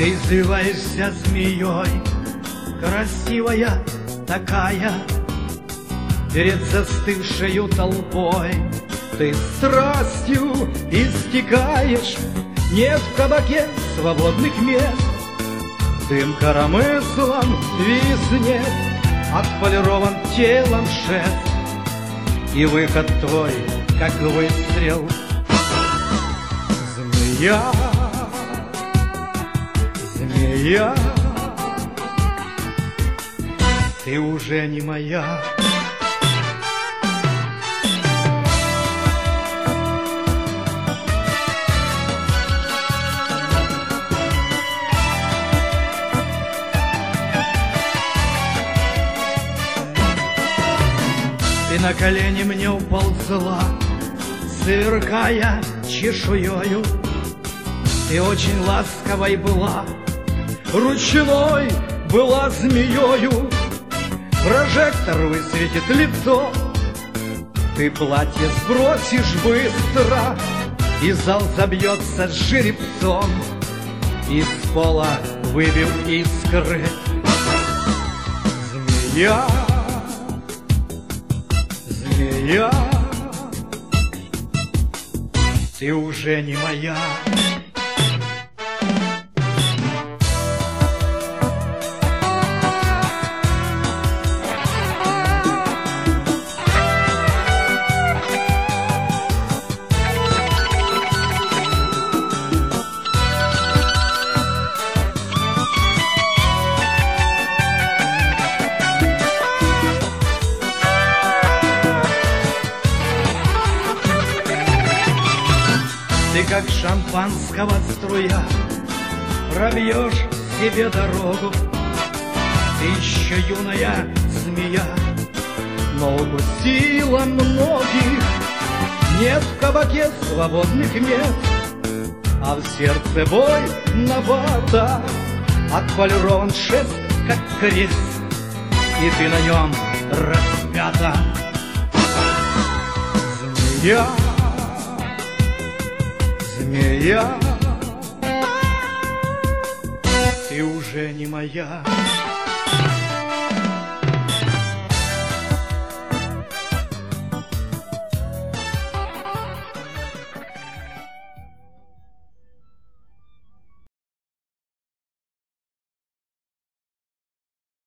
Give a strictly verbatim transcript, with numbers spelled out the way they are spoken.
Ты извиваешься змеей, красивая такая, перед застывшею толпой. Ты страстью истекаешь, нет в кабаке свободных мест. Дым коромыслом виснет, отполирован телом шест, и выход твой, как выстрел. Змея, змея, ты уже не моя. Ты на колени мне уползла, сверкая чешуёю. Ты очень ласковой была, ручной была змеёю. Прожектор высветит лицо, ты платье сбросишь быстро, и зал забьется с жеребцом, из пола выбив искры. Змея, змея, ты уже не моя. Ты как шампанского струя пробьешь себе дорогу. Ты еще юная змея, но укусила многих. Нет в кабаке свободных мест, а в сердце бой набата. Отполирован шест, как крест, и ты на нем распята. Змея, змея, ты уже не моя.